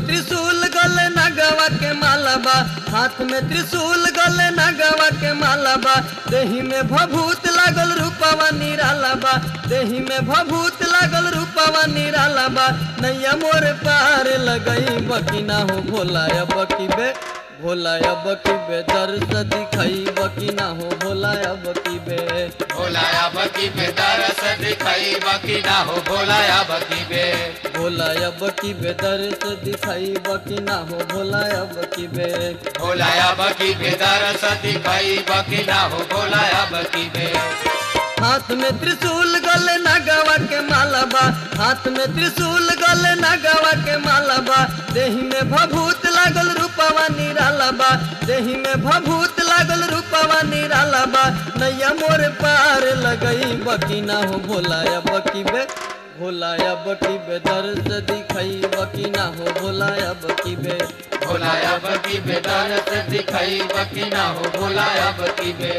त्रिशूल गले नगवा के मालाबा, हाथ में त्रिशूल गले नगवा के मालाबा, देही में भभूत लागल रूपवा निरालाबा, देही में भभूत लागल रूपवा निरालाबा, नैया मोर पार लगई बकिना हो भोला अब की बे, भोला अब की बे दर्श दिखाई बकिना हो भोला अब की बे, भोला अब की बे दर्श दिखाई बकिना हो भोला अब की बे, भोला अब की बे दर्श दिखाई बकिना हो भोला अब की बे, भोला अब की बे दर्श दिखाई बकिना हो भोला अब की बे। हाथ में त्रिशूल गले नगवा के मालाबा, हाथ में त्रिशूल गले नगवा के मालाबा, देही में भभूत लागल रूपवा निरालाबा, देही में भभूत लागल रूपवा निरालाबा, नैया मोर पार लगई बकिना हो भोला अब की बे, भोला अब की बे दर्श दिखाई बकिना हो भोला अब की बे, भोला अब की बे दर्श दिखाई बकिना हो भोला अब की बे।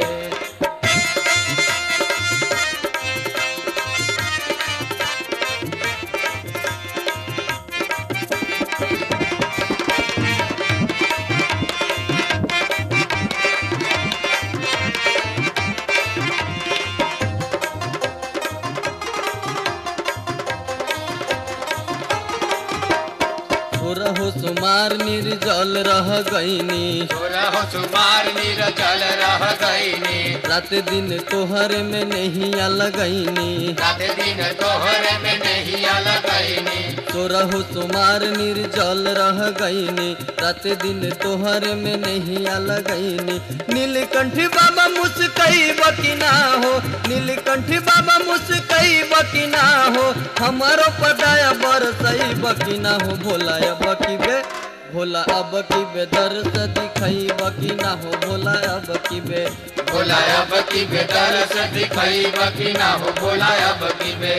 रहो सुमार निर्जल रह गईनी, रहो सुमार निर्जल रह गईनी, रात दिन तोहर में नहीं लगईनी, रात दिन तोहर में नहीं लगईनी, तो रहो सुमार निर्जल रह गईनी, रात दिन तोहर में नहीं लगईनी, नीलकंठ बाबा मुस्कई बकिना हो, नीलकंठ बाबा मुस्कई बकिना हो, हमारो पदाया बरसई बकिना हो भोला अब की बे, भोला अब की बे दर्श दिखाई बकिना हो भोला अब की बे, भोला अब की बे दर्श दिखाई बकिना हो भोला अब की बे।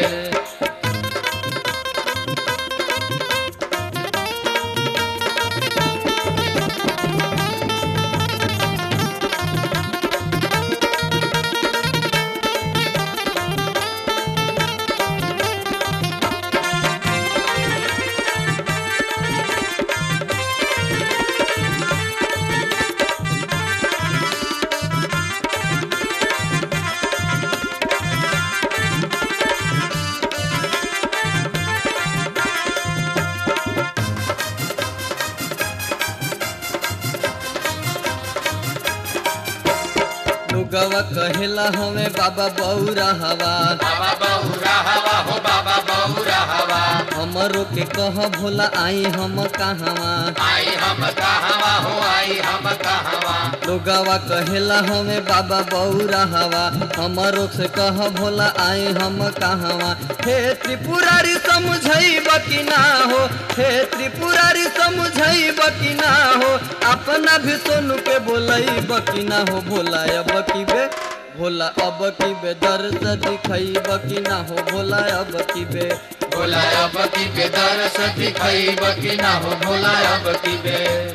गवा कहेला हमें बाबा बौरा हवा, बाबा बौरा हवा हो बाबा बौरा हवा, हमरो के कह भोला आई हम कहवा, आई हम कहवा हो आई हम कहवा, लोगवा कहेला हमें बाबा बौरा हवा, हमरो से कह भोला आई हम कहवा, हे त्रिपुरारी समझई बकिना हो, हे त्रिपुरारी समझई बकिना हो, अपना भी सोनू के बोलई बकिना हो भोला अब की बे, भोला अब की बे दर्श दिखाई बकिना हो भोला अब की बे, भोला अब की बे दर्श दिखाई बकिना हो भोला अब की बे।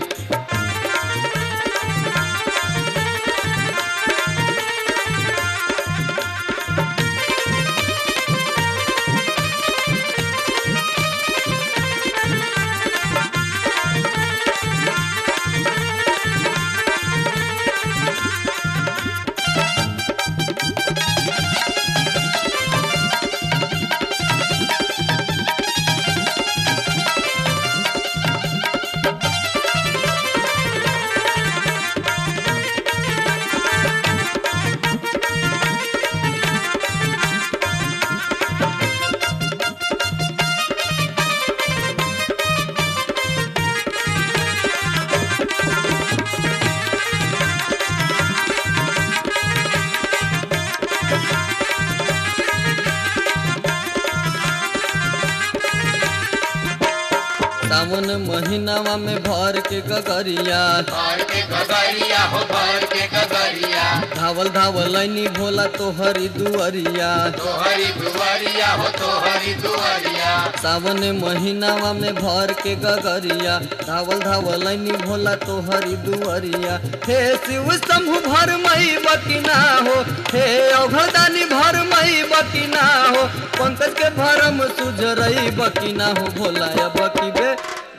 सावन महीनावा में भर के गगरिया, भर के गगरिया हो भर के गगरिया, धावल धावल ऐनी भोला तोहरी दुअरिया, तोहरी दुआरिया हो तोहरी दुआरिया, सावन महीनावा में भर के गगरिया, धावल धावल ऐनी भोला तोहरी दुअरिया, हे शिव शंभु भर मई बकिना हो, हे अघदानी भर मई बकिना हो, पंकज के भरम सुझरई बकिना हो भोला अब की बे,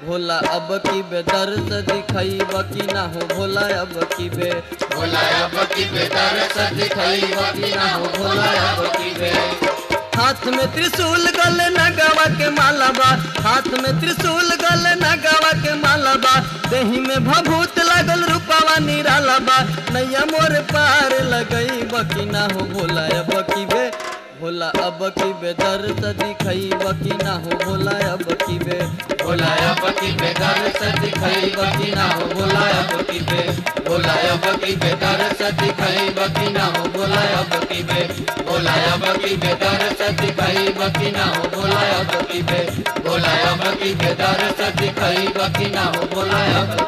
भोला अब की बे दर्द दिखाइब कि ना हो भोला अब की बे भोला अब की बे दर्द दिखाइब कि ना हो भोला अब की बे हाथ में त्रिशूल गले नगवा के माला बा हाथ में त्रिशूल गले नगवा के माला बा देही में भभूत लागल रूपावा निराला बा नैया मोर पार लगई बकी ना हो भोला अब की बे भोला अब की बे दर्द दिखाइब कि ना हो भोला अब की बे भोला अब की बे दर्द दिखाइब कि ना हो भोला अब की बे भोला अब की बे दर्द दिखाइब कि ना हो भोला अब की बे भोला अब की बे दर्द दिखाइब कि ना हो भोला अब की बे भोला अब की बे दर्द दिखाइब कि ना हो भोला अब